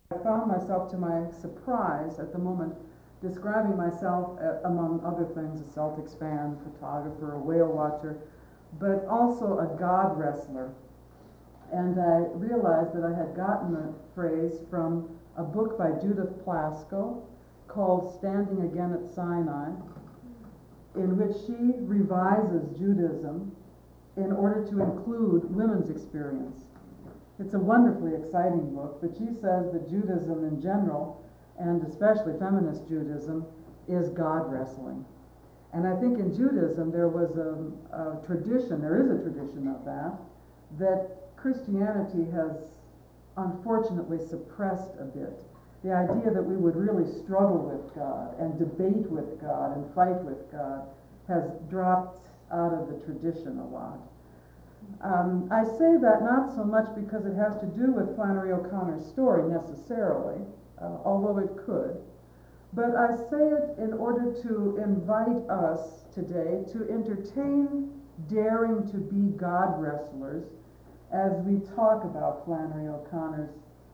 I found myself, to my surprise at the moment, describing myself, among other things, a Celtics fan, photographer, a whale watcher, but also a God wrestler. And I realized that I had gotten the phrase from a book by Judith Plasko called Standing Again at Sinai, in which she revises Judaism in order to include women's experience. It's a wonderfully exciting book, but she says that Judaism in general, and especially feminist Judaism, is God wrestling. And I think in Judaism there was a tradition, there is a tradition of that Christianity has unfortunately suppressed a bit. The idea that we would really struggle with God and debate with God and fight with God has dropped out of the tradition a lot. I say that not so much because it has to do with Flannery O'Connor's story necessarily, although it could, but I say it in order to invite us today to entertain daring to be God wrestlers as we talk about Flannery O'Connor's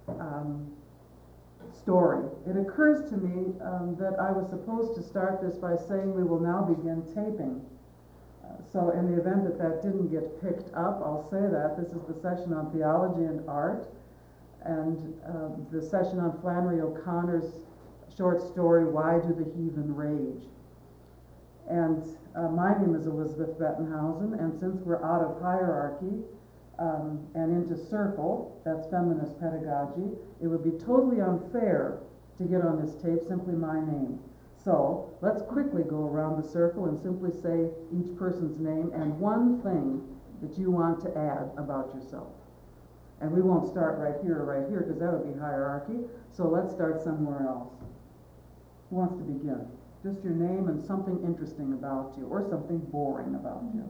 story. It occurs to me that I was supposed to start this by saying we will now begin taping. So in the event that that didn't get picked up, I'll say that. This is the session on theology and art, and the session on Flannery O'Connor's short story, Why Do the Heathen Rage? And my name is Elizabeth Bettenhausen, and since we're out of hierarchy and into circle, that's feminist pedagogy, it would be totally unfair to get on this tape simply my name. So let's quickly go around the circle and simply say each person's name and one thing that you want to add about yourself. And we won't start right here because that would be hierarchy. So let's start somewhere else. Who wants to begin? Just your name and something interesting about you or something boring about you.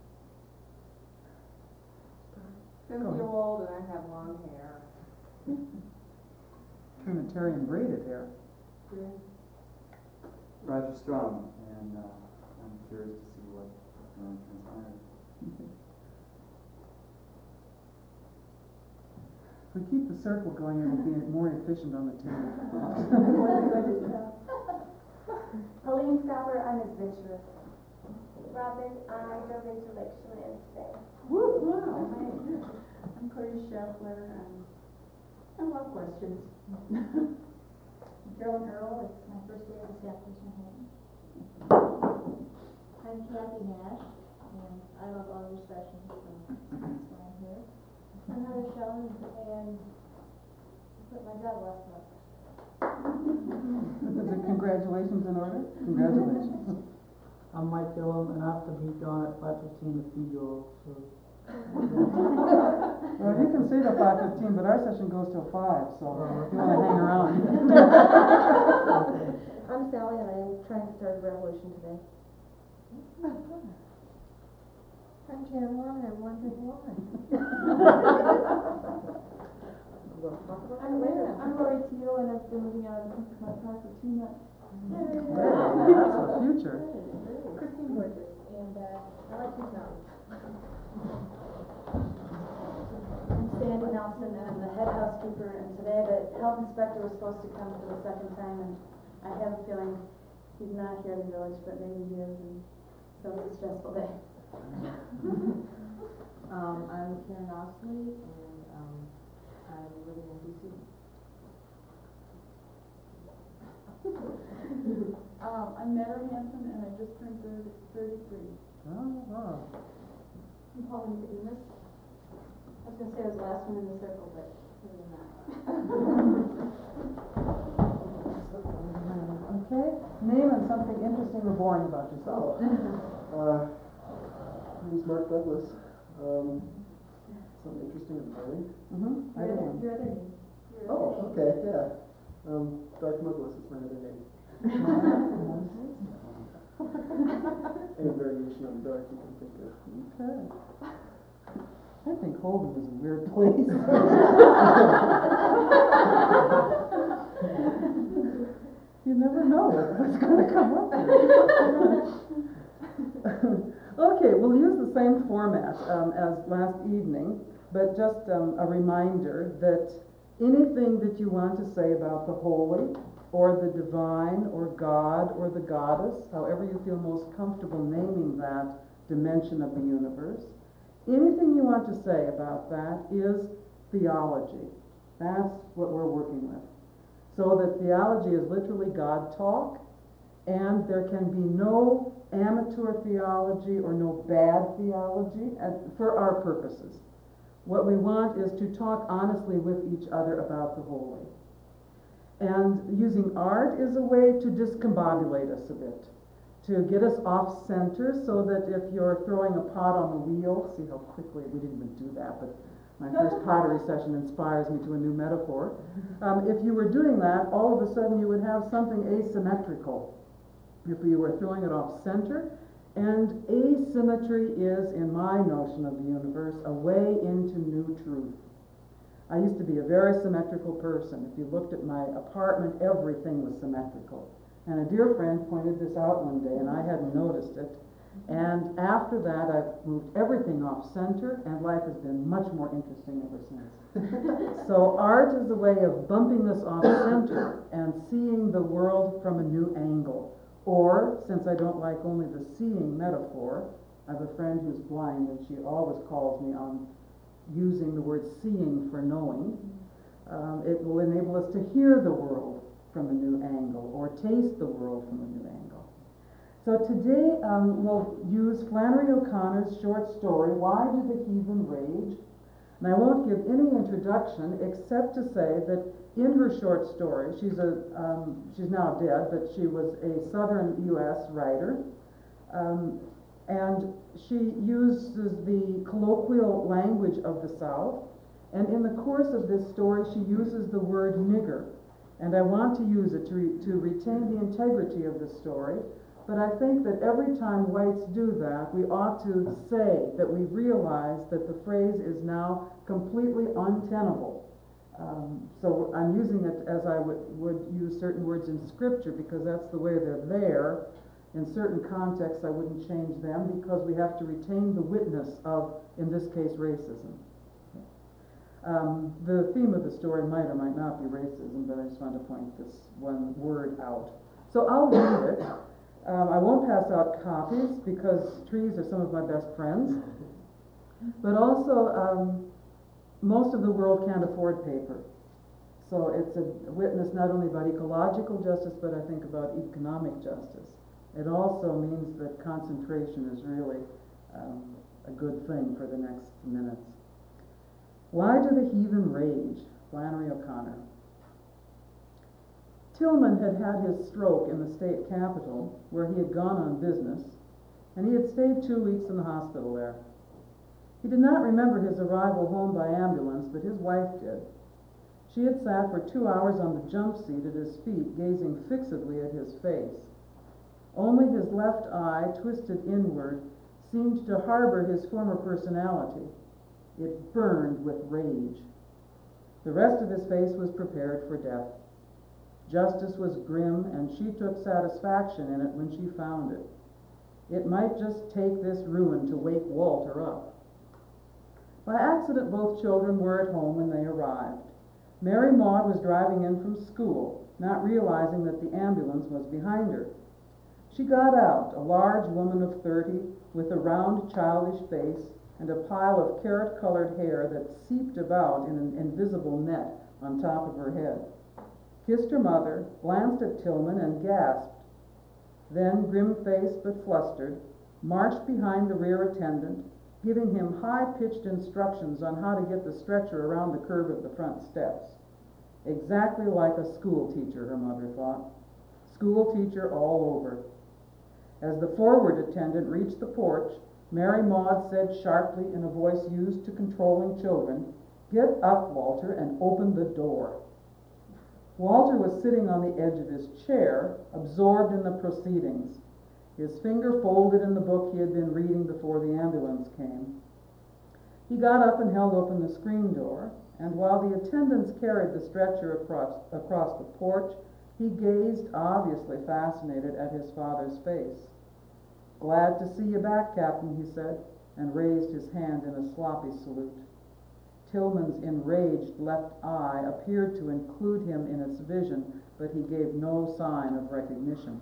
Cynthia Wold, and I have long hair. Trinitarian braided hair. Yeah. Roger Strum, and I'm curious to see what transpires. If we keep the circle going, it will be more efficient on the table. Helene Scalper, I'm adventurous. Robin, I drove into Lake Chelan today. Woo! Wow! I'm Clarice Schaffler, and I love questions. Carolyn Earl, it's my first day at the Southeast Manhattan. I'm Kathy Nash, and I love all your sessions, so that's why I'm here. I'm Heather Schoen, and I quit my job last month. Is it congratulations in order? Congratulations. I'm Mike Gillum, and I have to be gone at 5:15 to feed you all, so. Well, you can stay till 5:15, but our session goes till 5, so if you want to hang around. I'm Sally, and I'm trying to start a revolution today. I'm Jan Long, and I'm wondering why. I'm Lori Teal, and I've been living out of my car for 2 months. Hey, that's the future. Christine Borges, and I like to know. I'm Sandy Nelson, and I'm the head housekeeper, and today the health inspector was supposed to come for the second time, and I have a feeling he's not here in the village, but maybe he is, and so it's a stressful day. I'm Karen Osley, and I'm living in D.C. I'm Mary Hanson, and I just turned 33. Oh, wow. I'm Pauline Nicodemus. I was going to say I was the last one in the circle, but maybe not. Okay, name and something interesting or boring about yourself. My name's Mark Douglas. Something interesting and boring. I don't know. Your other name. Oh, okay, yeah. Dark Muglis is my other name. Any variation on dark you can think of. Okay. I think Holden is a weird place. You never know what's going to come up here. Okay, we'll use the same format as last evening, but just a reminder that anything that you want to say about the holy, or the divine, or God, or the goddess, however you feel most comfortable naming that dimension of the universe. Anything you want to say about that is theology. That's what we're working with. So that theology is literally God talk, and there can be no amateur theology or no bad theology for our purposes. What we want is to talk honestly with each other about the holy. And using art is a way to discombobulate us a bit, to get us off center, so that if you're throwing a pot on the wheel, see how quickly, we didn't even do that, but my first pottery session inspires me to a new metaphor. If you were doing that, all of a sudden you would have something asymmetrical if you were throwing it off center. And asymmetry is, in my notion of the universe, a way into new truth. I used to be a very symmetrical person. If you looked at my apartment, everything was symmetrical. And a dear friend pointed this out one day, and I hadn't noticed it. And after that, I've moved everything off center, and life has been much more interesting ever since. So art is a way of bumping us off center and seeing the world from a new angle. Or, since I don't like only the seeing metaphor, I have a friend who's blind, and she always calls me on using the word seeing for knowing. It will enable us to hear the world from a new angle, or taste the world from a new angle. So today we'll use Flannery O'Connor's short story, Why Do the Heathen Rage? And I won't give any introduction except to say that in her short story, she's now dead, but she was a southern U.S. writer, and she uses the colloquial language of the South, and in the course of this story she uses the word nigger, and I want to use it to retain the integrity of the story, but I think that every time whites do that, we ought to say that we realize that the phrase is now completely untenable. So I'm using it as I would use certain words in Scripture, because that's the way they're there. In certain contexts, I wouldn't change them, because we have to retain the witness of, in this case, racism. The theme of the story might or might not be racism, but I just want to point this one word out. So I'll read it. I won't pass out copies, because trees are some of my best friends. But also, most of the world can't afford paper. So it's a witness not only about ecological justice, but I think about economic justice. It also means that concentration is really a good thing for the next minutes. Why do the heathen rage? Flannery O'Connor. Tillman had had his stroke in the state capitol, where he had gone on business, and he had stayed 2 weeks in the hospital there. He did not remember his arrival home by ambulance, but his wife did. She had sat for 2 hours on the jump seat at his feet, gazing fixedly at his face. Only his left eye, twisted inward, seemed to harbor his former personality. It burned with rage. The rest of his face was prepared for death. Justice was grim, and she took satisfaction in it when she found it. It might just take this ruin to wake Walter up. By accident, both children were at home when they arrived. Mary Maud was driving in from school, not realizing that the ambulance was behind her. She got out, a large woman of 30, with a round, childish face and a pile of carrot-colored hair that seeped about in an invisible net on top of her head. Kissed her mother, glanced at Tillman, and gasped. Then, grim-faced but flustered, marched behind the rear attendant, giving him high-pitched instructions on how to get the stretcher around the curve of the front steps. Exactly like a school teacher, her mother thought. School teacher all over. As the forward attendant reached the porch, Mary Maud said sharply in a voice used to controlling children, "Get up, Walter, and open the door." Walter was sitting on the edge of his chair, absorbed in the proceedings, his finger folded in the book he had been reading before the ambulance came. He got up and held open the screen door, and while the attendants carried the stretcher across the porch, he gazed, obviously fascinated, at his father's face. "Glad to see you back, Captain," he said, and raised his hand in a sloppy salute. Tillman's enraged left eye appeared to include him in its vision, but he gave no sign of recognition.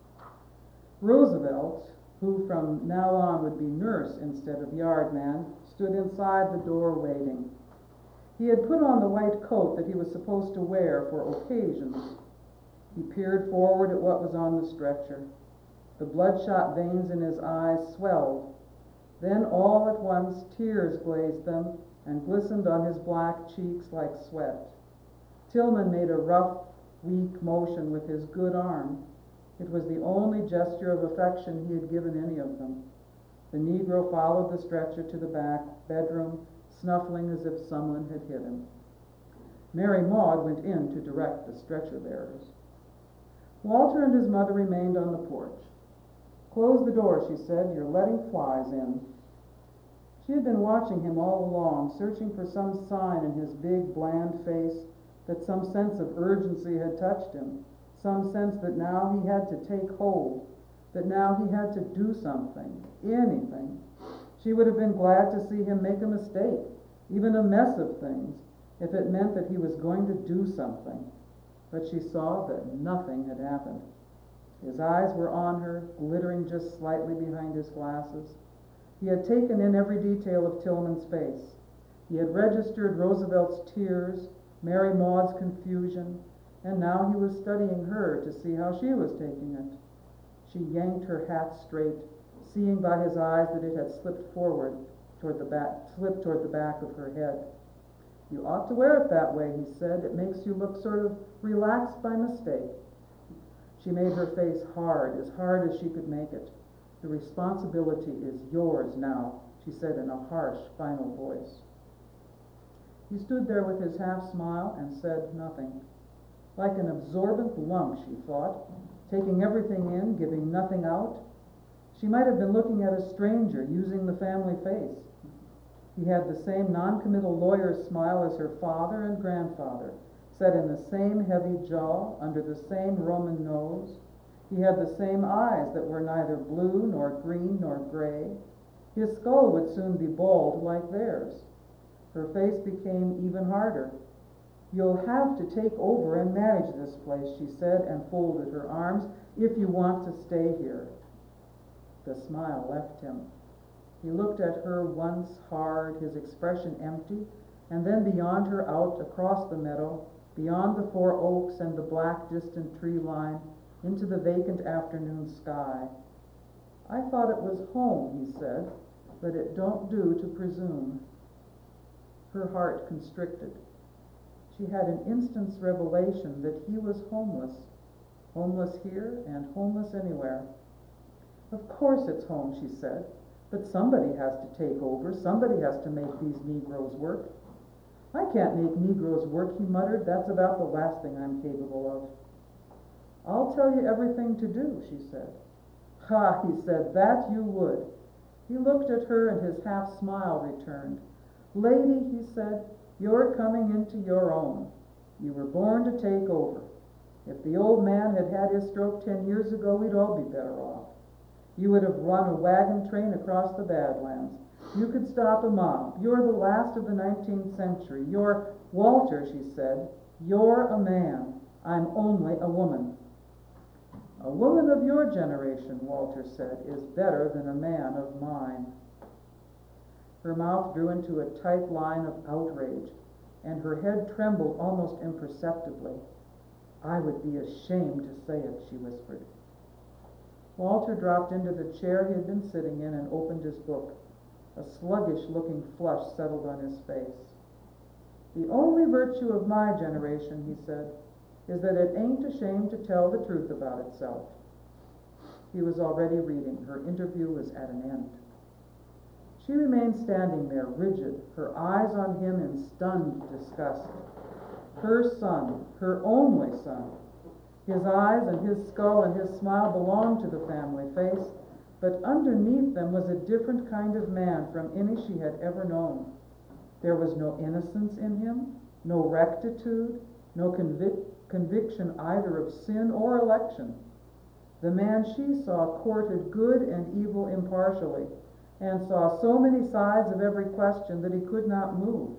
Roosevelt, who from now on would be nurse instead of yard man, stood inside the door waiting. He had put on the white coat that he was supposed to wear for occasions. He peered forward at what was on the stretcher. The bloodshot veins in his eyes swelled. Then all at once tears glazed them and glistened on his black cheeks like sweat. Tillman made a rough, weak motion with his good arm. It was the only gesture of affection he had given any of them. The Negro followed the stretcher to the back bedroom, snuffling as if someone had hit him. Mary Maud went in to direct the stretcher bearers. Walter and his mother remained on the porch. "Close the door," she said. "You're letting flies in." She had been watching him all along, searching for some sign in his big, bland face that some sense of urgency had touched him, some sense that now he had to take hold, that now he had to do something, anything. She would have been glad to see him make a mistake, even a mess of things, if it meant that he was going to do something. But she saw that nothing had happened. His eyes were on her, glittering just slightly behind his glasses. He had taken in every detail of Tillman's face. He had registered Roosevelt's tears, Mary Maud's confusion, and now he was studying her to see how she was taking it. She yanked her hat straight, seeing by his eyes that it had slipped forward toward the back of her head. "You ought to wear it that way," he said. "It makes you look sort of relaxed by mistake." She made her face hard as she could make it. "The responsibility is yours now," she said in a harsh, final voice. He stood there with his half-smile and said nothing. Like an absorbent lump, she thought, taking everything in, giving nothing out. She might have been looking at a stranger, using the family face. He had the same non-committal lawyer's smile as her father and grandfather, set in the same heavy jaw, under the same Roman nose. He had the same eyes that were neither blue nor green nor gray. His skull would soon be bald like theirs. Her face became even harder. "You'll have to take over and manage this place," she said, and folded her arms, "if you want to stay here." The smile left him. He looked at her once hard, his expression empty, and then beyond her out across the meadow, beyond the 4 oaks and the black distant tree line, into the vacant afternoon sky. "I thought it was home," he said, "but it don't do to presume." Her heart constricted. She had an instant's revelation that he was homeless, homeless here and homeless anywhere. "Of course it's home," she said, "but somebody has to take over, somebody has to make these Negroes work." "I can't make Negroes work," he muttered. "That's about the last thing I'm capable of." "I'll tell you everything to do," she said. "Ha," he said, "that you would." He looked at her and his half-smile returned. "Lady," he said, "you're coming into your own. You were born to take over. If the old man had had his stroke 10 years ago, we'd all be better off. You would have run a wagon train across the Badlands. You could stop a mob. You're the last of the 19th century. You're Walter," she said. "You're a man. I'm only a woman." "A woman of your generation," Walter said, "is better than a man of mine." Her mouth drew into a tight line of outrage, and her head trembled almost imperceptibly. "I would be ashamed to say it," she whispered. Walter dropped into the chair he had been sitting in and opened his book. A sluggish-looking flush settled on his face. "The only virtue of my generation," he said, "is that it ain't ashamed to tell the truth about itself." He was already reading. Her interview was at an end. She remained standing there, rigid, her eyes on him in stunned disgust. Her son, her only son. His eyes and his skull and his smile belonged to the family face, but underneath them was a different kind of man from any she had ever known. There was no innocence in him, no rectitude, no conviction either of sin or election. The man she saw courted good and evil impartially, and saw so many sides of every question that he could not move.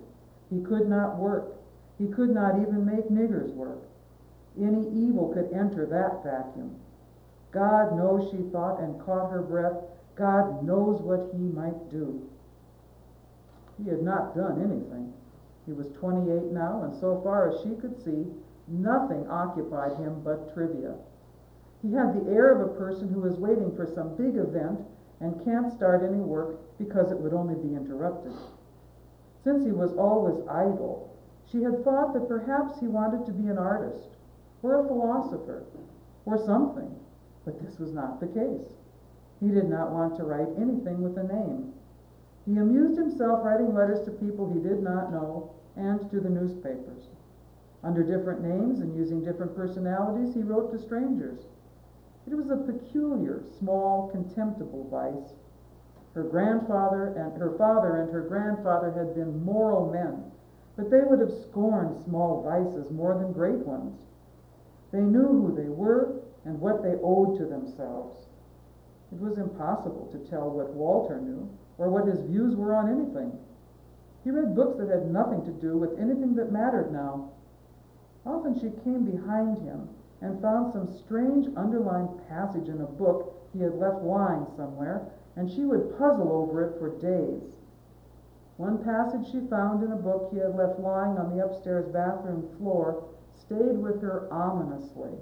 He could not work. He could not even make niggers work. Any evil could enter that vacuum. God knows, she thought, and caught her breath. God knows what he might do. He had not done anything. He was 28 now, and so far as she could see, nothing occupied him but trivia. He had the air of a person who is waiting for some big event and can't start any work because it would only be interrupted. Since he was always idle, she had thought that perhaps he wanted to be an artist, or a philosopher, or something, but this was not the case. He did not want to write anything with a name. He amused himself writing letters to people he did not know and to the newspapers. Under different names and using different personalities, he wrote to strangers. It was a peculiar, small, contemptible vice. Her father and her grandfather had been moral men, but they would have scorned small vices more than great ones. They knew who they were and what they owed to themselves. It was impossible to tell what Walter knew or what his views were on anything. He read books that had nothing to do with anything that mattered now. Often she came behind him and found some strange underlined passage in a book he had left lying somewhere, and she would puzzle over it for days. One passage she found in a book he had left lying on the upstairs bathroom floor stayed with her ominously.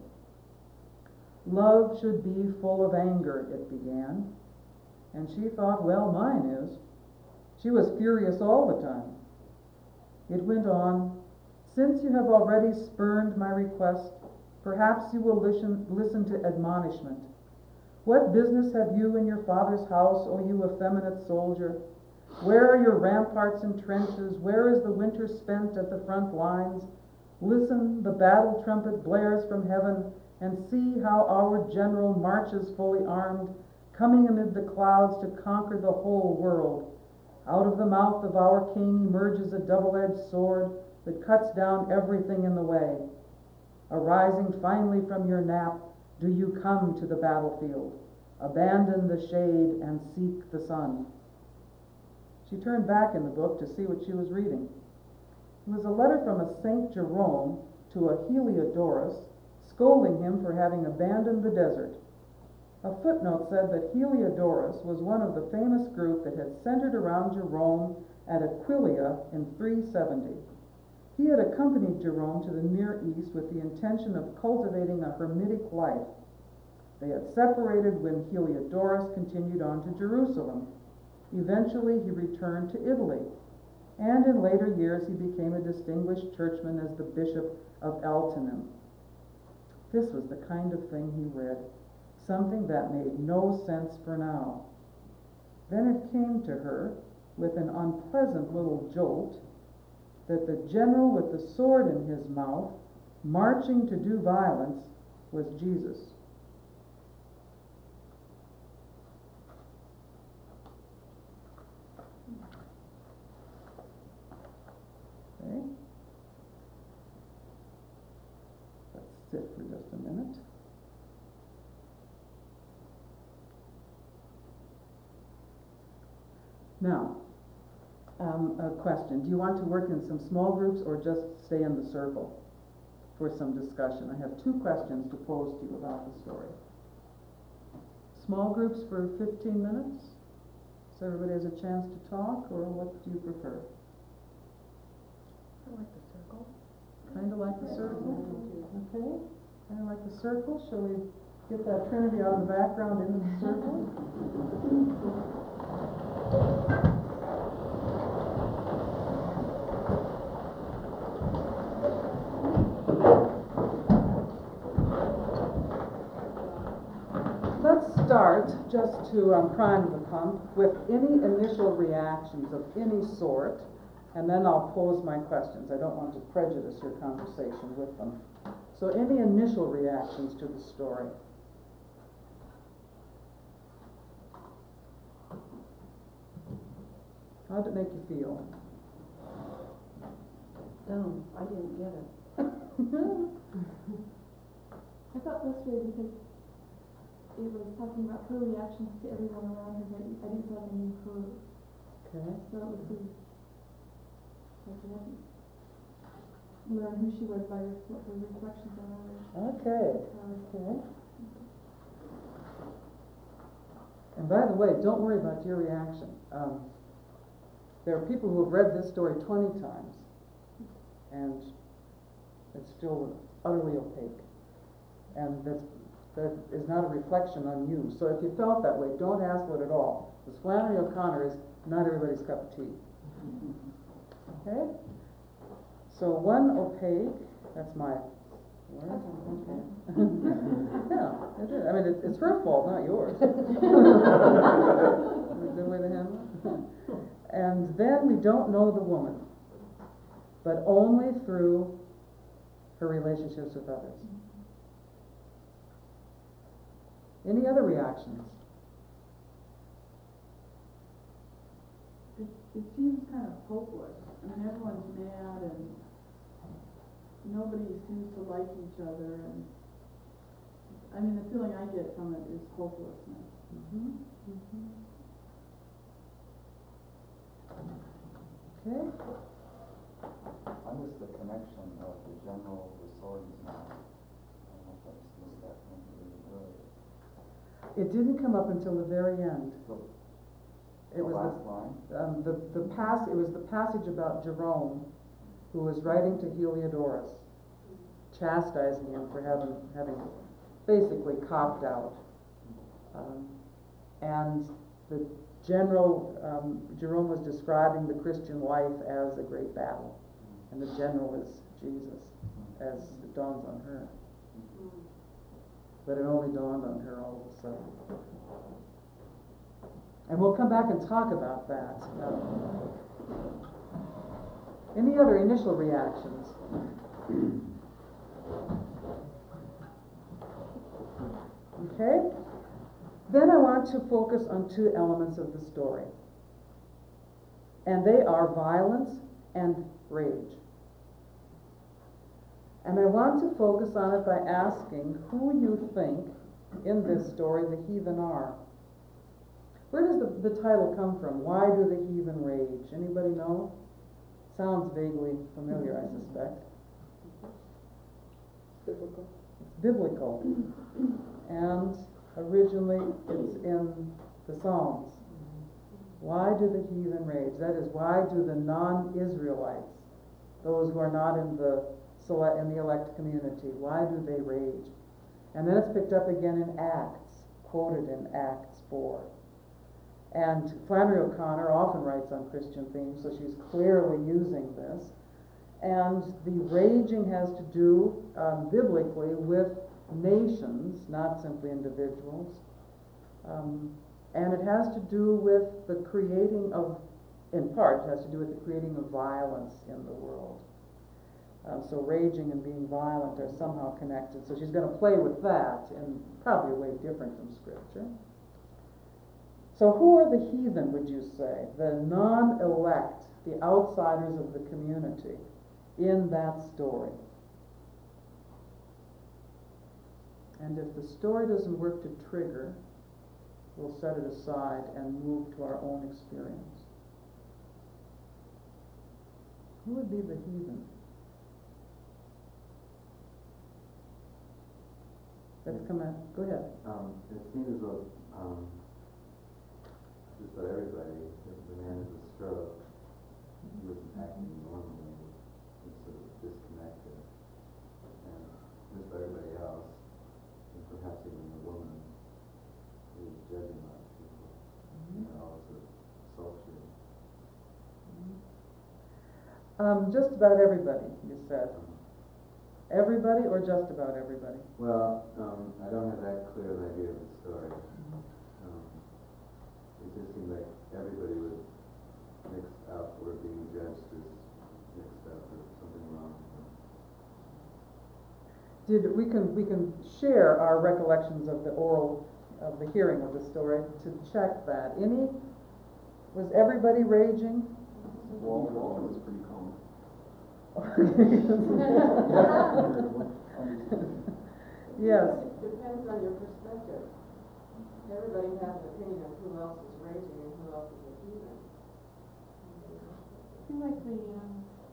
Love should be full of anger, it began, and she thought, well, mine is. She was furious all the time. It went on, since you have already spurned my request, perhaps you will listen to admonishment. What business have you in your father's house, O you effeminate soldier? Where are your ramparts and trenches? Where is the winter spent at the front lines? Listen, the battle trumpet blares from heaven, and see how our general marches fully armed, coming amid the clouds to conquer the whole world. Out of the mouth of our king emerges a double-edged sword that cuts down everything in the way. Arising finally from your nap, do you come to the battlefield, abandon the shade and seek the sun. She turned back in the book to see what she was reading. It was a letter from a Saint Jerome to a Heliodorus, scolding him for having abandoned the desert. A footnote said that Heliodorus was one of the famous group that had centered around Jerome at Aquileia in 370. He had accompanied Jerome to the Near East with the intention of cultivating a hermitic life. They had separated when Heliodorus continued on to Jerusalem. Eventually he returned to Italy, and in later years he became a distinguished churchman as the Bishop of Altinum. This was the kind of thing he read, something that made no sense for now. Then it came to her, with an unpleasant little jolt, that the general with the sword in his mouth, marching to do violence, was Jesus. Okay. Let's sit for just a minute. Now, a question. Do you want to work in some small groups or just stay in the circle for some discussion? I have two questions to pose to you about the story. Small groups for 15 minutes, so everybody has a chance to talk, or what do you prefer? I like the circle. Kind of like the circle? Okay. Kind of like the circle. Shall we get that Trinity out of the background into the circle? Let's start, just to prime the pump, with any initial reactions of any sort, and then I'll pose my questions. I don't want to prejudice your conversation with them. So any initial reactions to the story? How did it make you feel? Dumb, I didn't get it. I felt frustrated because it was talking about her reactions to everyone around her, but I didn't feel like I knew her. Okay. So it was So she had to learn who she was by her reflections on others. Okay, okay. And by the way, don't worry about your reaction. There are people who have read this story 20 times, and it's still utterly opaque. And that is not a reflection on you. So if you felt that way, don't hassle it at all. Because Flannery O'Connor is not everybody's cup of tea. Okay? So one opaque, that's my word. Okay. Yeah, it is. I mean, it's her fault, not yours. Is that a good way to handle it? And then we don't know the woman, but only through her relationships with others. Any other reactions? It seems kind of hopeless. I mean, everyone's mad and nobody seems to like each other, and I mean, the feeling I get from it is hopelessness. Mm-hmm. Mm-hmm. Okay. I missed the connection of the general with Sorden's mouth. I don't know if I just missed that from earlier. It didn't come up until the very end. The last line? It was the passage about Jerome, who was writing to Heliodorus, chastising him for having basically copped out. And the general, Jerome was describing the Christian life as a great battle, and the general is Jesus, as it dawns on her. But it only dawned on her all of a sudden. And we'll come back and talk about that. Any other initial reactions? Okay? Then I want to focus on two elements of the story. And they are violence and rage. And I want to focus on it by asking who you think in this story the heathen are. Where does the title come from? Why do the heathen rage? Anybody know? Sounds vaguely familiar, I suspect. Biblical. It's biblical. And originally it's in the Psalms. Why do the heathen rage? That is, why do the non-Israelites, those who are not in the elect community, why do they rage? And then it's picked up again in Acts, quoted in Acts 4. And Flannery O'Connor often writes on Christian themes, so she's clearly using this. And the raging has to do, biblically, with nations, not simply individuals. And it has to do with the creating of, in part, it has to do with the creating of violence in the world. So raging and being violent are somehow connected. So she's going to play with that in probably a way different from Scripture. So who are the heathen, would you say? The non-elect, the outsiders of the community in that story. And if the story doesn't work to trigger, we'll set it aside and move to our own experience. Who would be the heathen? Let's come in. Go ahead. It seems as though just about everybody, if the man is a stroke, he wasn't acting normally, was sort of disconnected. And just about everybody else, and perhaps even the woman, is judging other people. And all sort of sultry. Just about everybody, you said. Everybody or just about everybody? Well, I don't have that clear an idea of the story. It just seemed like everybody was mixed up or being judged as mixed up or something wrong. We can share our recollections of the hearing of the story to check that. Was everybody raging? Walter was pretty calm. Yes. It depends on your perspective. Everybody has an opinion of who else is raging and who else is a heathen. I feel like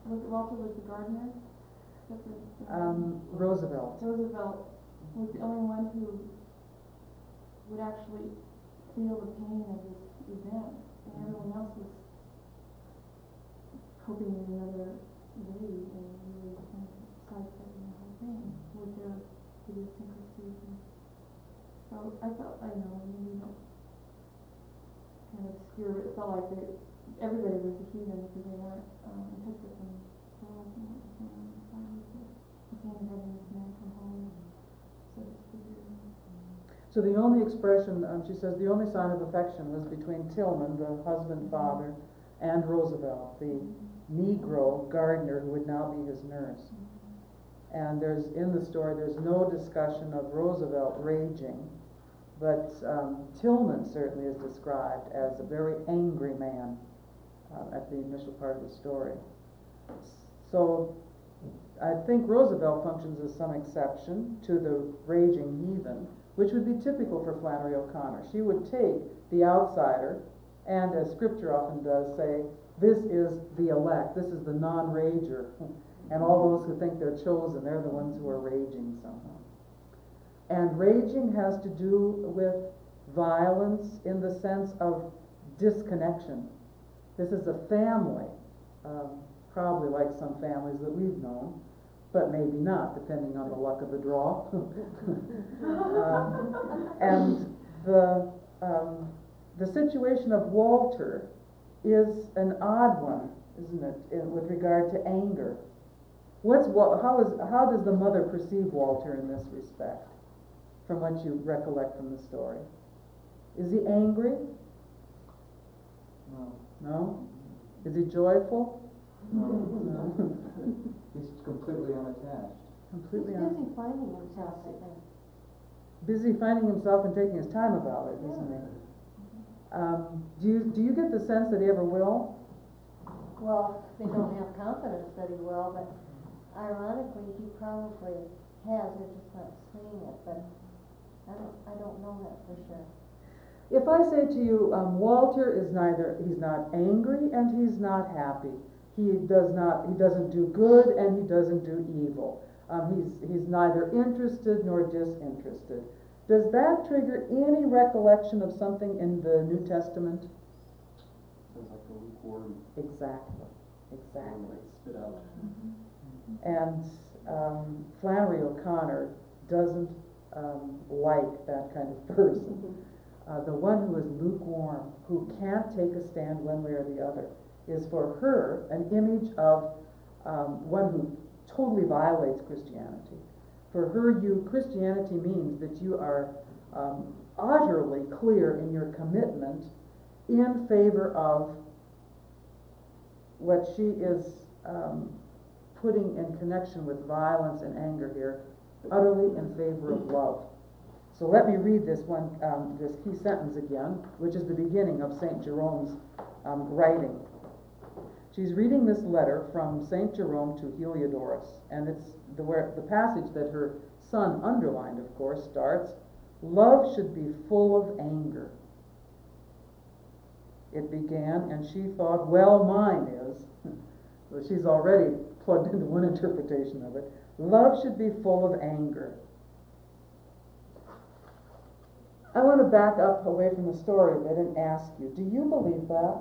Walter was the gardener? That Roosevelt. Roosevelt was the only one who would actually feel the pain of this event, and everyone else was coping in another way and really kind of sidestepping the whole thing with their idiosyncrasies. And so I felt, I know, maybe not kind of obscure, but it felt like everybody was a heathen because they weren't in touch with themselves and what was going on inside with the pain of having this man come home and so this figure. So the only expression, she says, the only sign of affection was between Tillman, the husband, father, and Roosevelt, the Negro gardener who would now be his nurse. And in the story, there's no discussion of Roosevelt raging, but Tillman certainly is described as a very angry man at the initial part of the story. So I think Roosevelt functions as some exception to the raging heathen, which would be typical for Flannery O'Connor. She would take the outsider and, as scripture often does, say, this is the elect, this is the non-rager, and all those who think they're chosen, they're the ones who are raging somehow. And raging has to do with violence in the sense of disconnection. This is a family, probably like some families that we've known, but maybe not, depending on the luck of the draw. And the situation of Walter is an odd one, isn't it, with regard to anger. How does the mother perceive Walter in this respect, from what you recollect from the story? Is he angry? No. No? Is he joyful? No. No. He's completely unattached. Completely He's busy finding himself, I think. busy finding himself and taking his time about it, isn't he? Do you get the sense that he ever will? Well, they don't have confidence that he will, but ironically, he probably has, they're just not seeing it, but I don't know that for sure. If I say to you, Walter is he's not angry and he's not happy. He doesn't do good and he doesn't do evil. He's neither interested nor disinterested. Does that trigger any recollection of something in the New Testament? Sounds like a lukewarm. Exactly. Spit out. And Flannery O'Connor doesn't like that kind of person. The one who is lukewarm, who can't take a stand one way or the other, is for her an image of one who totally violates Christianity. For her, Christianity means that you are utterly clear in your commitment in favor of what she is putting in connection with violence and anger here, utterly in favor of love. So let me read this key sentence again, which is the beginning of St. Jerome's writing. She's reading this letter from St. Jerome to Heliodorus, and it's the passage that her son underlined, of course, starts, "Love should be full of anger." It began, and she thought, well, mine is. So she's already plugged into one interpretation of it. Love should be full of anger. I want to back up away from the story a bit and ask you, do you believe that?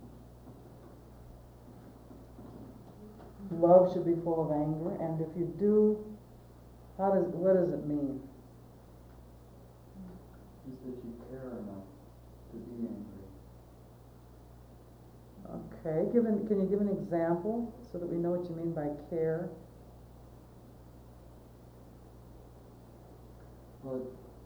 Love should be full of anger, and if you do, what does it mean? Just that you care enough to be angry. Okay, can you give an example so that we know what you mean by care? Well,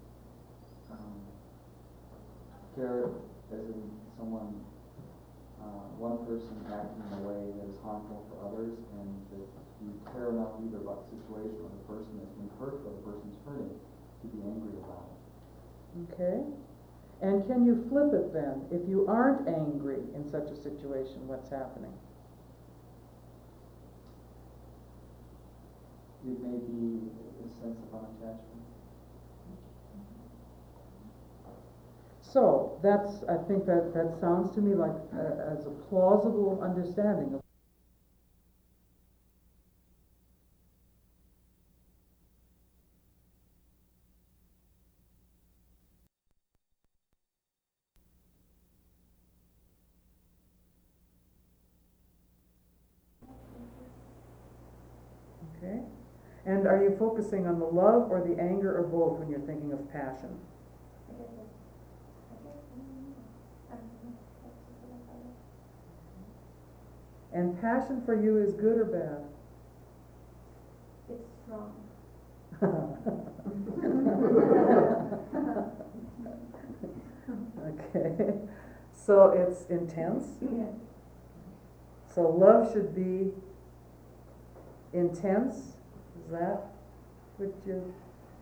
care as in someone, one person acting in a way that is harmful for others, and that you care enough either about the situation or the person that's being hurt or the person's hurting to be angry about it. Okay. And can you flip it then? If you aren't angry in such a situation, what's happening? It may be a sense of unattachment. So I think that sounds to me like as a plausible understanding of And are you focusing on the love or the anger or both when you're thinking of passion? I guess it's, I don't know, that's just what I thought. And passion for you is good or bad? It's strong. Okay, so it's intense? Yeah. So love should be intense, is that what you,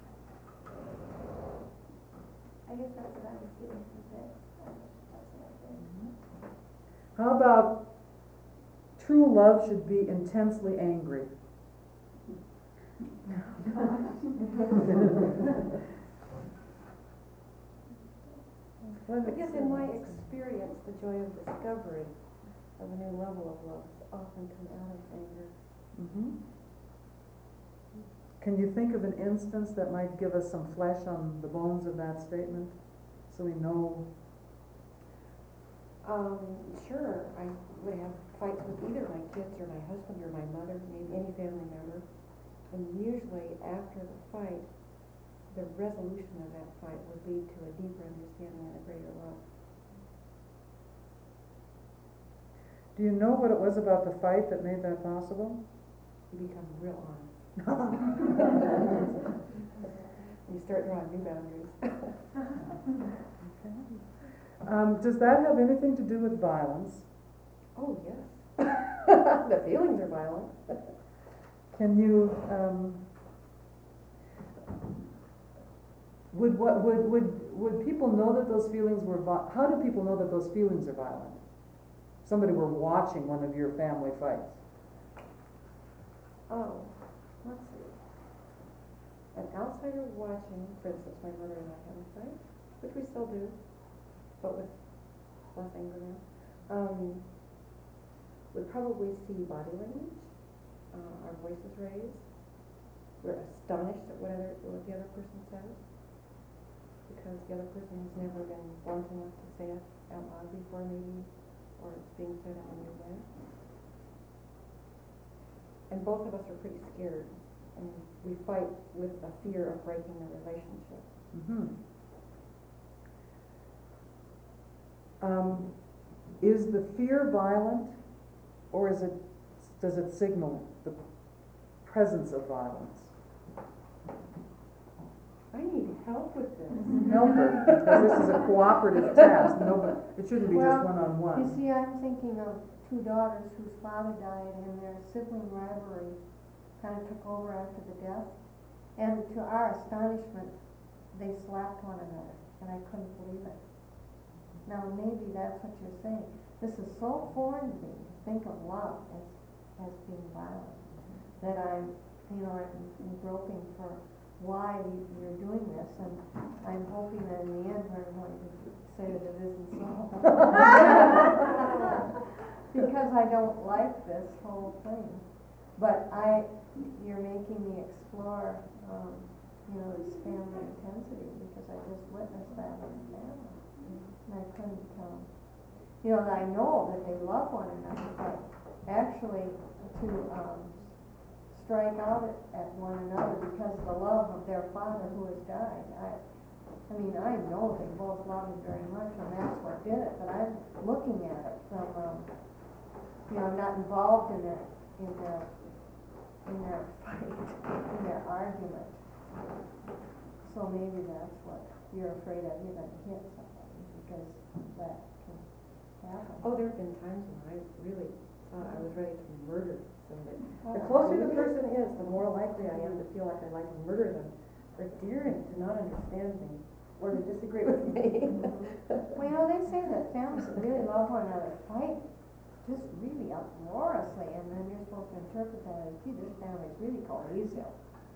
I guess that's what I was getting from it. That's what I think. how about true love should be intensely angry? I guess in my experience, the joy of discovery of a new level of love often come out of anger. Mhm. Can you think of an instance that might give us some flesh on the bones of that statement, so we know? Sure, I would have fights with either my kids or my husband or my mother, maybe any family member. And usually after the fight, the resolution of that fight would lead to a deeper understanding and a greater love. Do you know what it was about the fight that made that possible? You become real honest. You start drawing new boundaries. Does that have anything to do with violence? Oh, yes. The feelings are violent. Can you, would people know that those feelings were, how do people know that those feelings are violent? Somebody were watching one of your family fights. Oh, let's see. An outsider watching, for instance, my mother and I have a fight, which we still do, but with less anger now, would probably see body language, our voices raised. We're astonished at what the other person says, because the other person has never been blunt enough to say it out loud before, maybe, or it's being said in a new way. And both of us are pretty scared, and we fight with a fear of breaking the relationship. Mm-hmm. Is the fear violent, or does it signal the presence of violence? I need help with this. Help her, because this is a cooperative task. It shouldn't be just Well, one-on-one. You see, I'm thinking of two daughters whose father died, and their sibling rivalry kind of took over after the death. And to our astonishment, they slapped one another, and I couldn't believe it. Now, maybe that's what you're saying. This is so foreign to me to think of love as being violent, that I'm groping for why you're doing this, and I'm hoping that in the end we're going to say that it isn't so. Because I don't like this whole thing. But you're making me explore, this family intensity, because I just witnessed that in the family. And I couldn't, I know that they love one another, but actually to strike out at one another because of the love of their father who has died. I know they both love him very much, and that's what did it, but I'm looking at it from, I'm not involved in their fight, in their argument. So maybe that's what you're afraid of, you're going to hit somebody, because that can happen. Oh, there have been times when I really thought I was ready to murder somebody. The closer the person is, the more likely I am to feel like I'd like to murder them for daring to not understand me or to disagree with me. Well, they say that families that really love one another fight just really uproariously, and then you're supposed to interpret that as, gee, this family's really cohesive.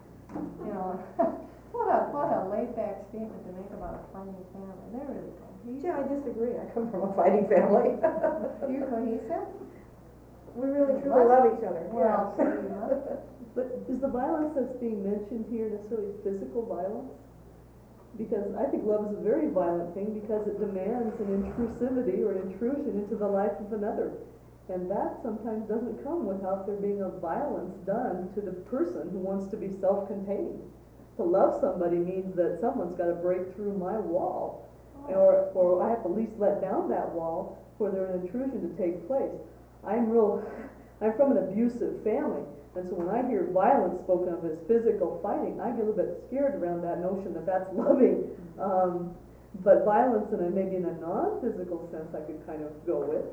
What a laid-back statement to make about a fighting family. They're really cohesive. Yeah, I disagree. I come from a fighting family. You're cohesive? We really truly love each other. Well, so Yeah. you must. But is the violence that's being mentioned here necessarily physical violence? Because I think love is a very violent thing because it demands an intrusivity or an intrusion into the life of another. And that sometimes doesn't come without there being a violence done to the person who wants to be self-contained. To love somebody means that someone's gotta break through my wall, or I have to at least let down that wall for there an intrusion to take place. I'm from an abusive family, and so when I hear violence spoken of as physical fighting, I get a little bit scared around that notion that that's loving. But violence maybe in a non-physical sense I could kind of go with.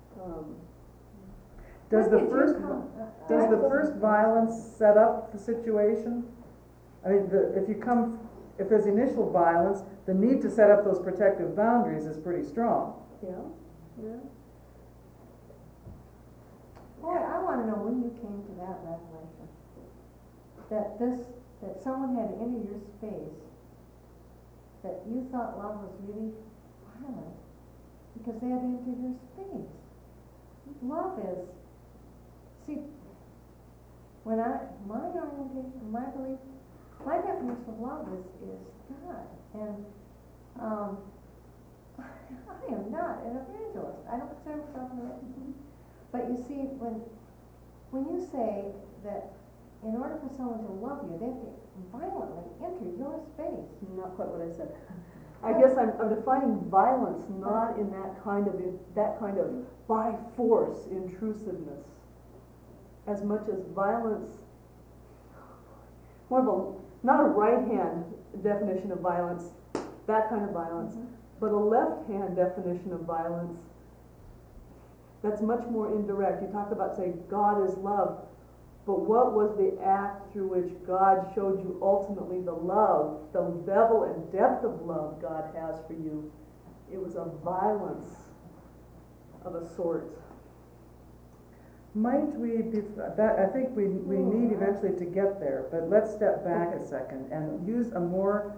Does When the did you first, come- does the first violence set up the situation? I mean, if there's initial violence, the need to set up those protective boundaries is pretty strong. Yeah, yeah. Boy, I wanna know when you came to that revelation. That someone had entered your space, that you thought love was really violent, because they had entered your space. Love is, see, my orientation, my belief, my definition of love is God. And, I am not an evangelist. I don't consider myself an evangelist. But you see, when you say that in order for someone to love you, they have to violently enter your space. Not quite what I said. I guess I'm defining violence not in that kind of by force intrusiveness, as much as violence, more of a, not a right-hand definition of violence, that kind of violence, but a left-hand definition of violence that's much more indirect. You talk about, say, God is love, but what was the act through which God showed you ultimately the love, the level and depth of love God has for you? It was a violence of a sort. Might we, I think we need eventually to get there, but let's step back a second and use a more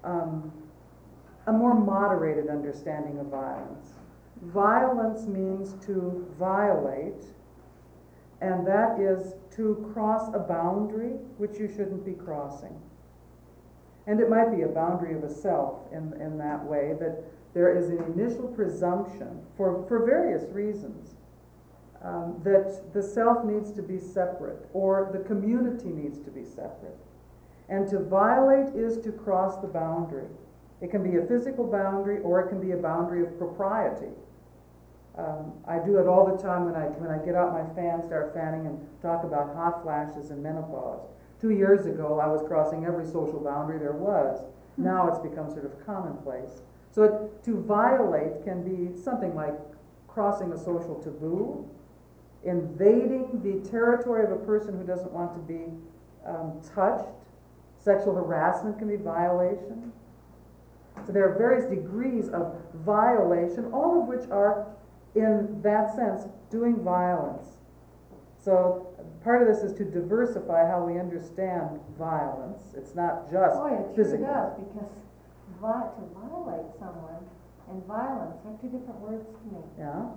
moderated understanding of violence. Violence means to violate, and that is to cross a boundary which you shouldn't be crossing. And it might be a boundary of a self in that way, that there is an initial presumption, for various reasons, that the self needs to be separate, or the community needs to be separate. And to violate is to cross the boundary. It can be a physical boundary, or it can be a boundary of propriety. I do it all the time when I get out my fan, start fanning, and talk about hot flashes and menopause. 2 years ago, I was crossing every social boundary there was. Now it's become sort of commonplace. So to violate can be something like crossing a social taboo, invading the territory of a person who doesn't want to be touched. Sexual harassment can be violation. So there are various degrees of violation, all of which are, in that sense, doing violence. So part of this is to diversify how we understand violence. It's not just Boy, it physical. sure does, because to violate someone and violence are two different words to me. Yeah.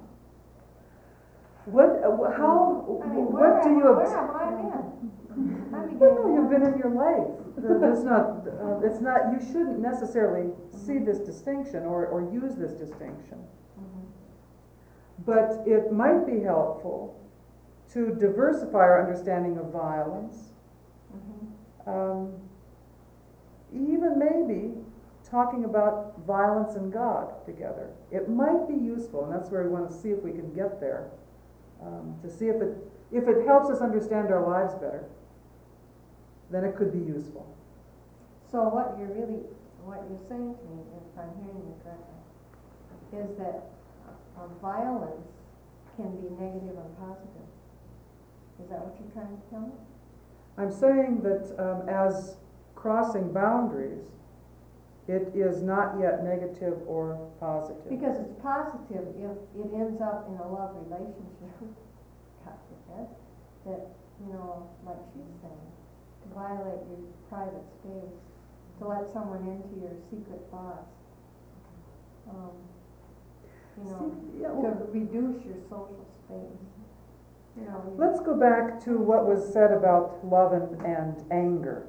I mean, what do you where have I been? I'm Well, no, you've been in your life. It's not, you shouldn't necessarily see this distinction or use this distinction. But it might be helpful to diversify our understanding of violence. Even maybe talking about violence and God together. It might be useful, and that's where we want to see if we can get there. To see if it helps us understand our lives better, then it could be useful. So what you're saying to me, if I'm hearing you correctly, is that violence can be negative and positive. Is that what you're trying to tell me? I'm saying that as crossing boundaries, it is not yet negative or positive. Because it's positive if it ends up in a love relationship, God forbid, that, like she's saying, to violate your private space, to let someone into your secret thoughts, to reduce your social space. Let's go back to what was said about love and anger.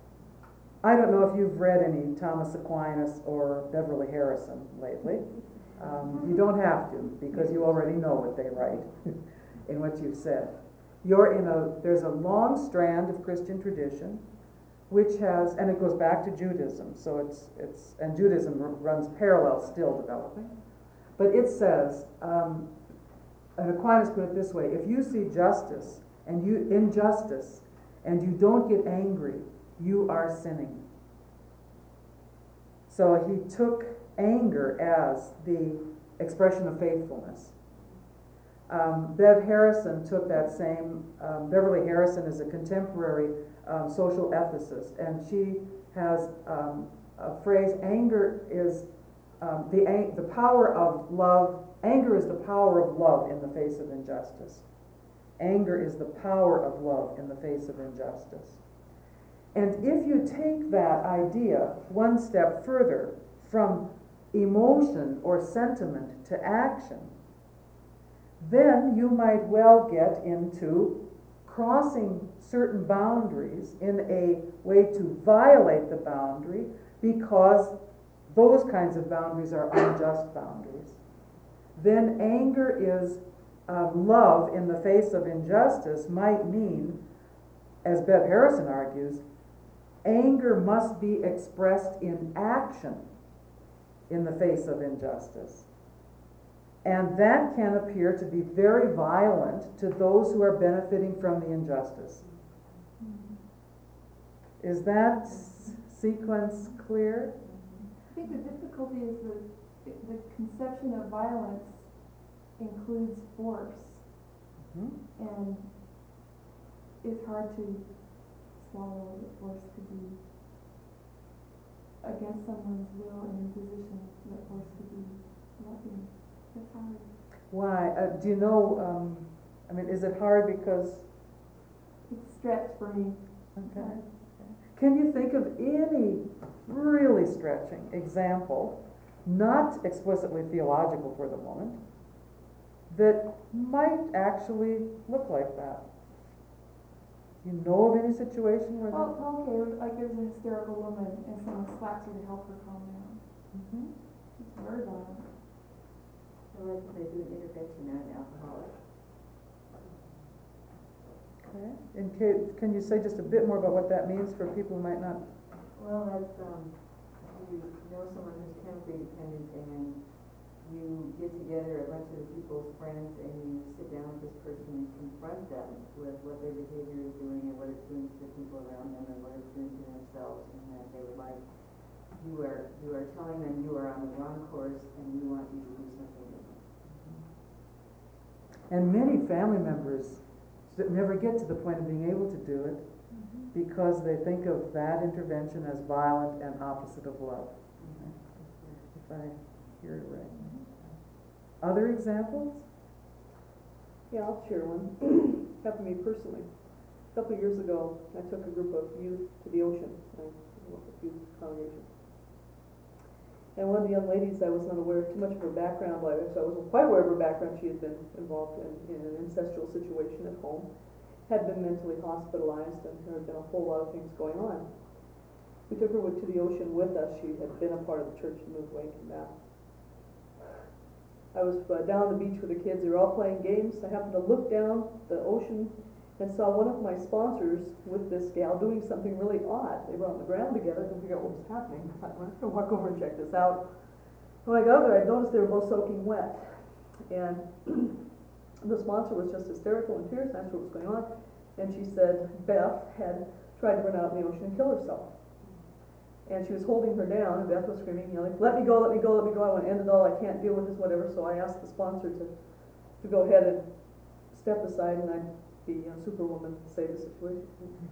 I don't know if you've read any Thomas Aquinas or Beverly Harrison lately, You don't have to, because you already know what they write in what you've said. There's a long strand of Christian tradition, which has, and it goes back to Judaism, so and Judaism runs parallel, still developing. But it says, and Aquinas put it this way: if you see injustice, and you don't get angry, you are sinning. So he took anger as the expression of faithfulness. Bev Harrison took that same, Beverly Harrison is a contemporary social ethicist, and she has a phrase: anger is the power of love. Anger is the power of love in the face of injustice. Anger is the power of love in the face of injustice. And if you take that idea one step further from emotion or sentiment to action, then you might well get into crossing certain boundaries in a way to violate the boundary, because those kinds of boundaries are unjust boundaries. Then anger is love in the face of injustice might mean, as Bev Harrison argues, anger must be expressed in action in the face of injustice. And that can appear to be very violent to those who are benefiting from the injustice. Is that sequence clear? I think the difficulty is the conception of violence includes force, and it's hard to swallow that force could be against someone's will and imposition, that force could be loving. It's hard. Why? Do you know, is it hard because... It's a stretch for me. Okay. Can you think of any really stretching example, not explicitly theological for the moment, that might actually look like that? You know of any situation where that... Okay, like there's a hysterical woman and someone slaps her to help her calm down. It's very violent. Or like if they do an intervention on an alcoholic. Okay. Can you say just a bit more about what that means for people who might not... Well, that's, you know someone who's chemically dependent, and you get together a bunch of people's friends and you sit down with this person and confront them with what their behavior is doing and what it's doing to the people around them and what it's doing to themselves, and that they would like, you are telling them you are on the wrong course and you want you to do something different. And many family members never get to the point of being able to do it because they think of that intervention as violent and opposite of love. If I hear it right. Other examples? Yeah, I'll share one. Happened to me personally. A couple of years ago, I took a group of youth to the ocean. I work with youth congregation. And one of the young ladies, I was not aware too much of her background, but I wasn't quite aware of her background. She had been involved in an incestual situation at home, had been mentally hospitalized, and there had been a whole lot of things going on. We took her to the ocean with us. She had been a part of the church and moved away from that. I was down on the beach with the kids. They were all playing games. I happened to look down the ocean and saw one of my sponsors with this gal doing something really odd. They were on the ground together, couldn't figure out what was happening. I thought, well, I'm going to walk over and check this out. When I got there, I noticed they were both soaking wet. And the sponsor was just hysterical in tears, asked what was going on. And she said Beth had tried to run out in the ocean and kill herself. And she was holding her down, and Beth was screaming, yelling, let me go, let me go, let me go. I want to end it all. I can't deal with this, whatever. So I asked the sponsor to go ahead and step aside, and I'd be superwoman to save the situation.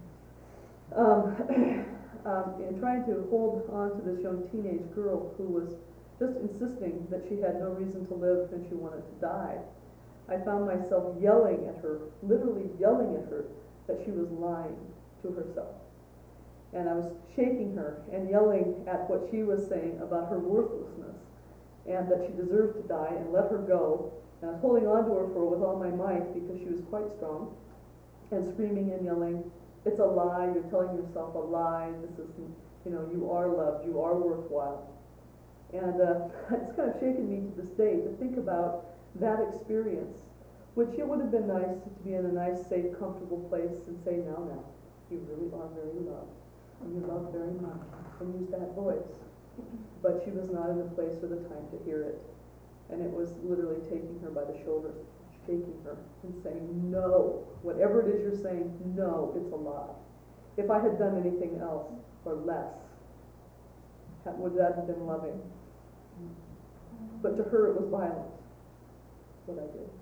In trying to hold on to this young teenage girl who was just insisting that she had no reason to live and she wanted to die, I found myself yelling at her, literally yelling at her, that she was lying to herself. And I was shaking her and yelling at what she was saying about her worthlessness and that she deserved to die, and let her go. And I was holding on to her with all my might because she was quite strong, and screaming and yelling, it's a lie, you're telling yourself a lie, this isn't, you are loved, you are worthwhile. And it's kind of shaken me to this day to think about that experience, which it would have been nice to be in a nice, safe, comfortable place and say, now, you really are very loved, and you love very much, and use that voice. But she was not in the place or the time to hear it. And it was literally taking her by the shoulders, shaking her, and saying, no, whatever it is you're saying, no, it's a lie. If I had done anything else, or less, would that have been loving? But to her it was violent, what I did.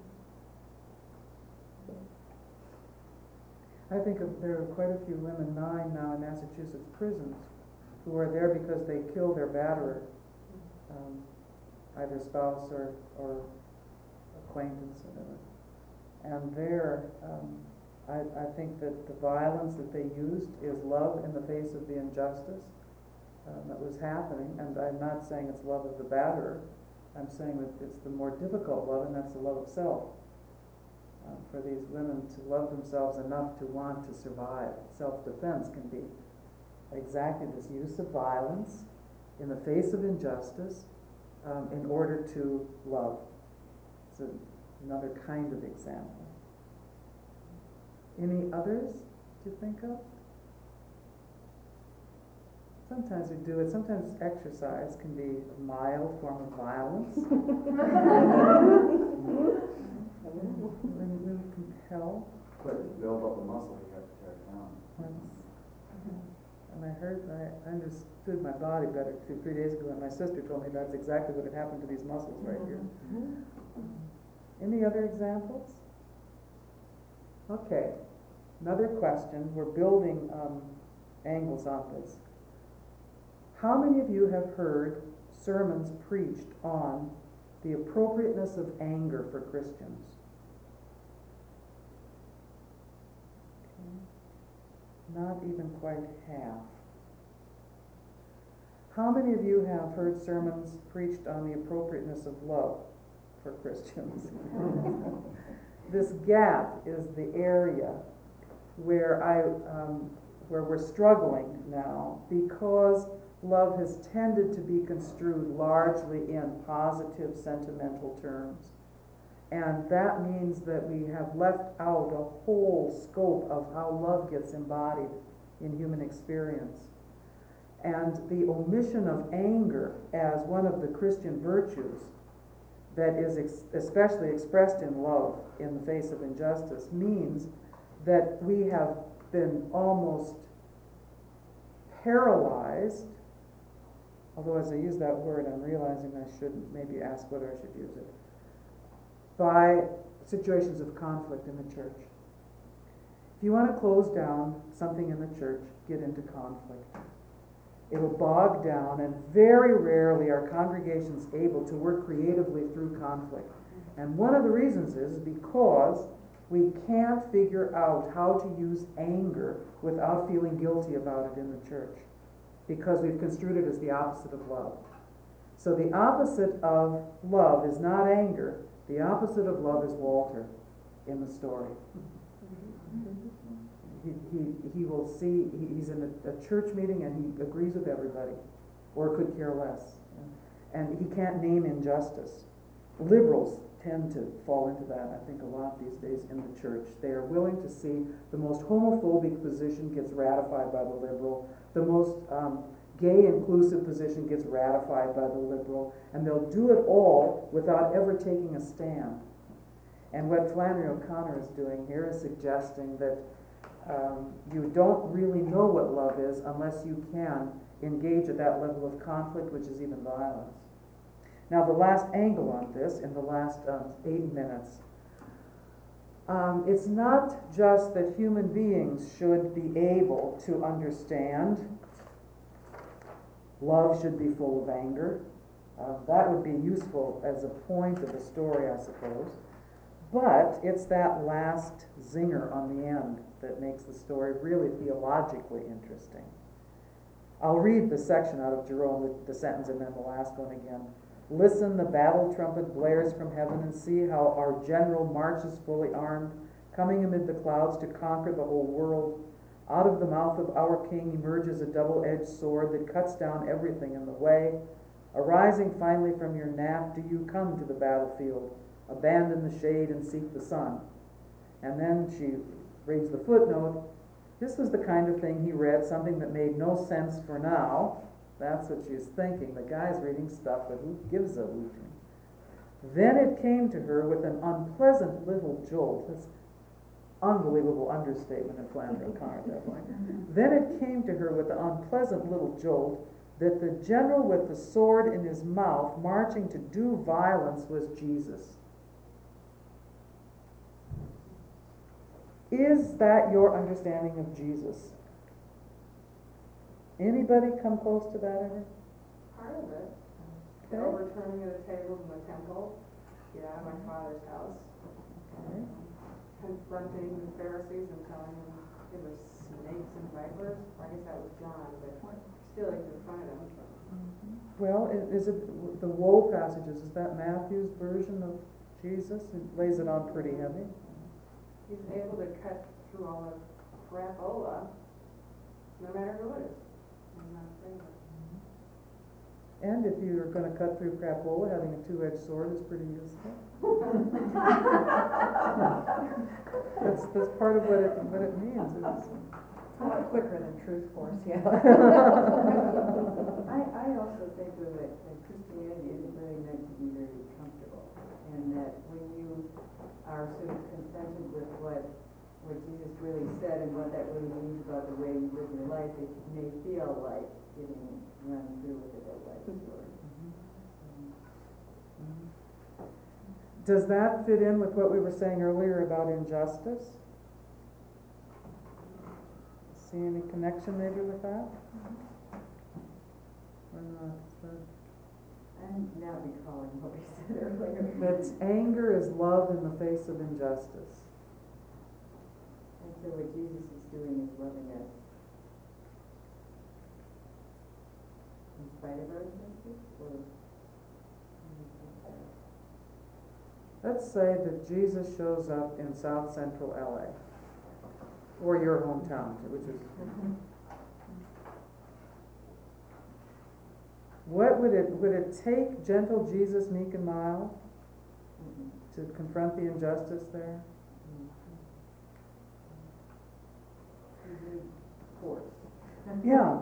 I think there are quite a few women, 9 now in Massachusetts prisons, who are there because they killed their batterer, either spouse or acquaintance, whatever. And there, I think that the violence that they used is love in the face of the injustice that was happening. And I'm not saying it's love of the batterer. I'm saying that it's the more difficult love, and that's the love of self. For these women to love themselves enough to want to survive. Self-defense can be exactly this use of violence in the face of injustice in order to love. It's another kind of example. Any others to think of? Sometimes we do it. Sometimes exercise can be a mild form of violence. really compel. But to build up a muscle, you have to tear it down. And I understood my body better 2-3 days ago, and my sister told me that's exactly what had happened to these muscles right here. Any other examples? Okay, another question. We're building angles on this. How many of you have heard sermons preached on the appropriateness of anger for Christians? Not even quite half. How many of you have heard sermons preached on the appropriateness of love for Christians? This gap is the area where where we're struggling now, because love has tended to be construed largely in positive sentimental terms. And that means that we have left out a whole scope of how love gets embodied in human experience. And the omission of anger as one of the Christian virtues that is especially expressed in love in the face of injustice means that we have been almost paralyzed, although as I use that word I'm realizing I shouldn't maybe ask whether I should use it, by situations of conflict in the church. If you want to close down something in the church, get into conflict. It'll bog down, and very rarely are congregations able to work creatively through conflict. And one of the reasons is because we can't figure out how to use anger without feeling guilty about it in the church, because we've construed it as the opposite of love. So the opposite of love is not anger. The opposite of love is Walter in the story. He will see, he's in a church meeting and he agrees with everybody, or could care less. And he can't name injustice. Liberals tend to fall into that, I think, a lot these days in the church. They are willing to see the most homophobic position gets ratified by the liberal, the most gay inclusive position gets ratified by the liberal, and they'll do it all without ever taking a stand. And what Flannery O'Connor is doing here is suggesting that you don't really know what love is unless you can engage at that level of conflict, which is even violence. Now, the last angle on this, in the last 8 minutes, it's not just that human beings should be able to understand. Love should be full of anger. That would be useful as a point of the story, I suppose. But it's that last zinger on the end that makes the story really theologically interesting. I'll read the section out of Jerome, the sentence, and then the last one again. Listen, the battle trumpet blares from heaven, and see how our general marches fully armed, coming amid the clouds to conquer the whole world. Out of the mouth of our King emerges a double-edged sword that cuts down everything in the way. Arising finally from your nap, do you come to the battlefield, abandon the shade and seek the sun? And then she reads the footnote. This was the kind of thing he read, something that made no sense for now. That's what she's thinking. The guy's reading stuff that who gives a hooting. Then it came to her with an unpleasant little jolt. That's unbelievable understatement in Flannery O'Connor at that point. Then it came to her with an unpleasant little jolt that the general with the sword in his mouth marching to do violence was Jesus. Is that your understanding of Jesus? Anybody come close to that ever? Part of it. Okay. Overturning of the tables in the temple, get out of my father's house. Okay. Confronting the Pharisees and telling them they were snakes and vipers. I guess that was John, but still he confronted them. Well, is it the woe passages? Is that Matthew's version of Jesus? It lays it on pretty heavy. He's able to cut through all the crapola, no matter who it is. I'm not afraid of it. And if you're going to cut through crapola, having a two-edged sword is pretty useful. That's part of what it means. It's a lot quicker than truth force, yeah. I also think though that Christianity isn't really meant to be very comfortable, and that when you are sort of confronted with what Jesus really said and what that really means about the way you live your life, it may feel like getting run through with a double-edged sword. Does that fit in with what we were saying earlier about injustice? See any connection maybe with that? Or not? I'm now recalling what we said earlier. That anger is love in the face of injustice. And so what Jesus is doing is loving us in spite of our injustice, or? Let's say that Jesus shows up in South Central LA, or your hometown, which is. What would it take gentle Jesus, meek and mild, to confront the injustice there? Force. Yeah.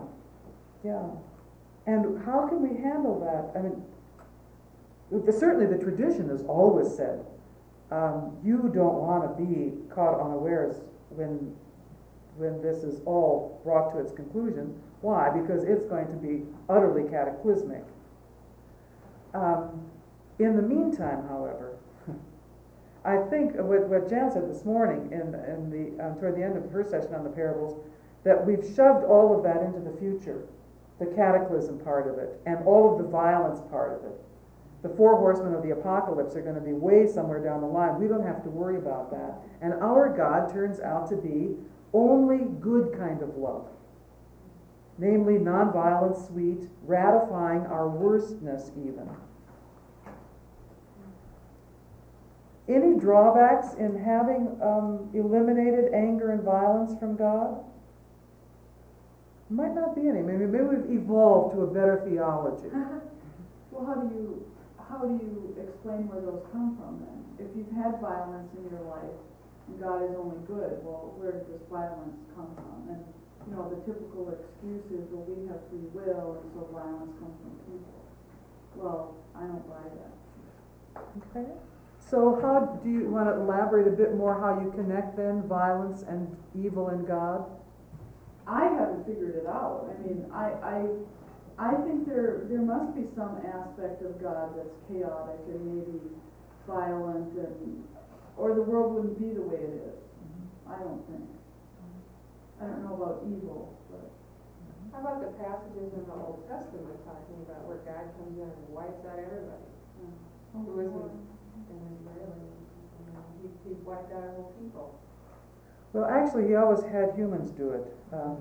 And how can we handle that? I mean, certainly the tradition has always said, you don't want to be caught unawares when this is all brought to its conclusion. Why? Because it's going to be utterly cataclysmic. In the meantime, however, I think what Jan said this morning toward the end of her session on the parables, that we've shoved all of that into the future, the cataclysm part of it, and all of the violence part of it. The four horsemen of the apocalypse are going to be way somewhere down the line. We don't have to worry about that. And our God turns out to be only good kind of love. Namely, nonviolent, sweet, ratifying our worstness even. Any drawbacks in having eliminated anger and violence from God? Might not be any. Maybe we've evolved to a better theology. Well, how do you explain where those come from then? If you've had violence in your life and God is only good, well, where did this violence come from? And the typical excuse is, well, we have free will, and so violence comes from people. Well, I don't buy that. Okay. So how do you want to elaborate a bit more how you connect then violence and evil and God? I haven't figured it out. I mean, I think there must be some aspect of God that's chaotic and maybe violent, or the world wouldn't be the way it is. I don't think. I don't know about evil, but. How about the passages in the Old Testament talking about where God comes in and wipes out everybody? Who isn't in Israel? He wiped out a whole people. Well, actually, he always had humans do it. But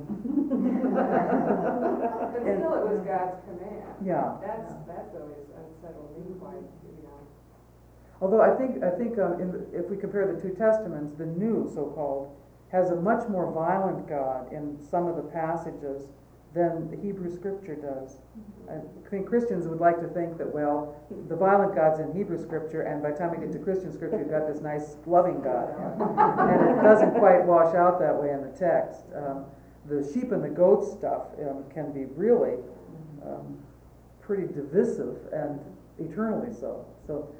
still, it was God's command. Yeah. That's always unsettled me quite, Although I think if we compare the two testaments, the New, so-called, has a much more violent God in some of the passages than the Hebrew scripture does. I think Christians would like to think that, well, the violent God's in Hebrew scripture, and by the time we get to Christian scripture, you've got this nice loving God. And it doesn't quite wash out that way in the text. The sheep and the goat stuff can be really pretty divisive and eternally so. So,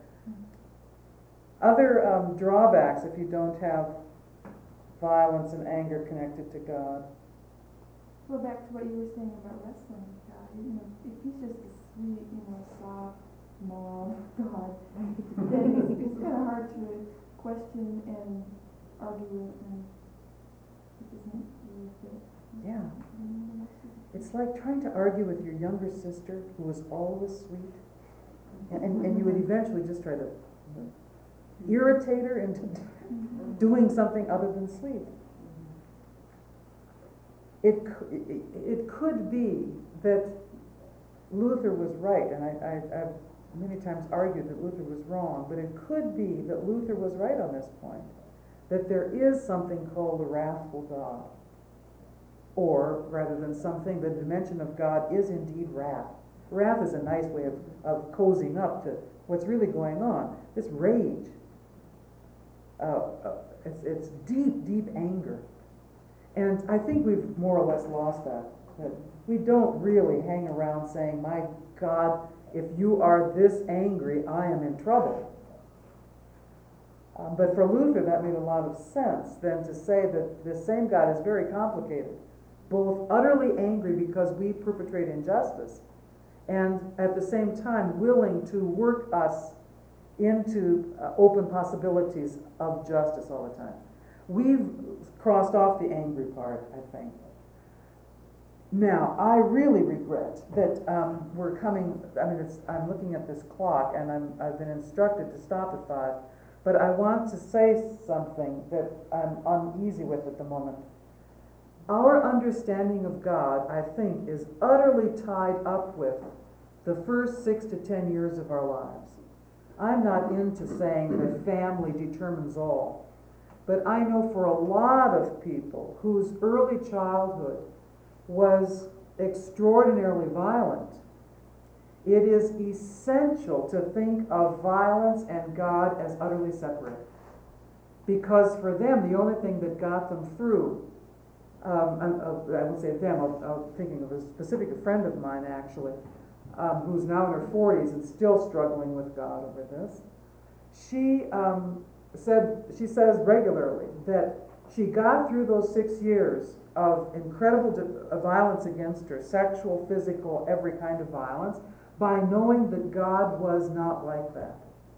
other drawbacks if you don't have violence and anger connected to God. Well, back to what you were saying about wrestling with God, you know, if he's just a sweet, you know, soft, moral God, then it's kind of hard to question and argue and it doesn't really fit. Yeah. It's like trying to argue with your younger sister who was always sweet. And you would eventually just try to irritate her into doing something other than sleep. It could be that Luther was right, and I've many times argued that Luther was wrong, but it could be that Luther was right on this point, that there is something called a wrathful God. Or, rather than something, the dimension of God is indeed wrath. Wrath is a nice way of cozying up to what's really going on. This rage. It's deep, deep anger. And I think we've more or less lost that. That we don't really hang around saying, my God, if you are this angry, I am in trouble. But for Luther, that made a lot of sense then to say that this same God is very complicated. Both utterly angry because we perpetrate injustice, and at the same time willing to work us into open possibilities of justice all the time. We've crossed off the angry part, I think. Now, I really regret that we're coming, I'm looking at this clock and I've been instructed to stop at 5, but I want to say something that I'm uneasy with at the moment. Our understanding of God, I think, is utterly tied up with the first 6 to 10 years of our lives. I'm not into saying that family determines all, but I know for a lot of people whose early childhood was extraordinarily violent, it is essential to think of violence and God as utterly separate. Because for them, the only thing that got them through, I won't say them, I'm thinking of a specific friend of mine actually, who's now in her 40s and still struggling with God over this. She says regularly that she got through those 6 years of incredible violence against her, sexual, physical, every kind of violence, by knowing that God was not like that.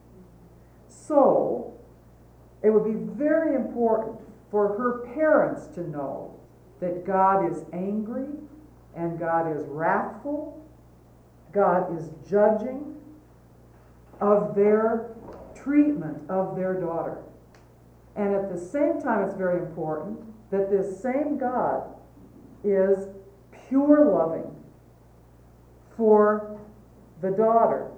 So, it would be very important for her parents to know that God is angry, and God is wrathful, God is judging of their treatment of their daughter. And at the same time, it's very important that this same God is pure loving for the daughter.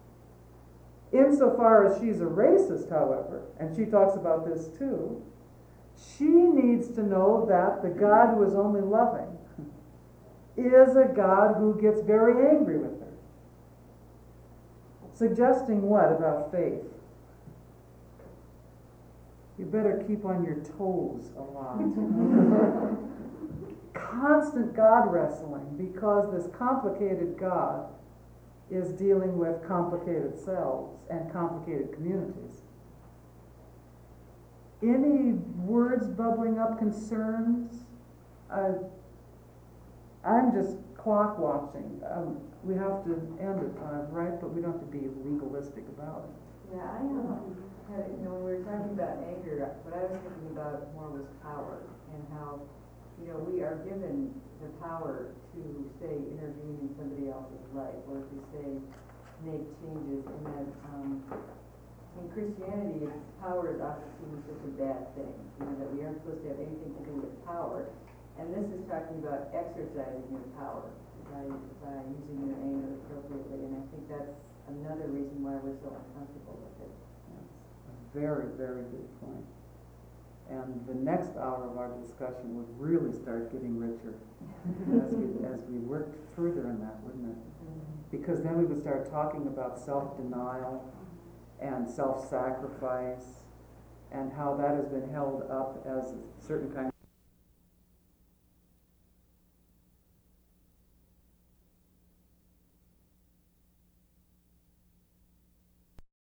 Insofar as she's a racist, however, and she talks about this too, she needs to know that the God who is only loving is a God who gets very angry with her. Suggesting what about faith? You better keep on your toes a lot. Constant God wrestling, because this complicated God is dealing with complicated selves and complicated communities. Any words bubbling up, concerns? I'm just clock watching. We have to end at 5, right? But we don't have to be legalistic about it. Yeah, I had, when we were talking about anger, what I was thinking about more was power, and how, we are given the power to, say, intervene in somebody else's life, or to, say, make changes, and that, in Christianity, power is often seen as such a bad thing, that we aren't supposed to have anything to do with power, and this is talking about exercising your power by using your anger appropriately, and I think that's another reason why we're so uncomfortable with it. That's a very, very good point. And and the next hour of our discussion would really start getting richer as we worked further in that, wouldn't it? Because then we would start talking about self-denial and self-sacrifice and how that has been held up as a certain kind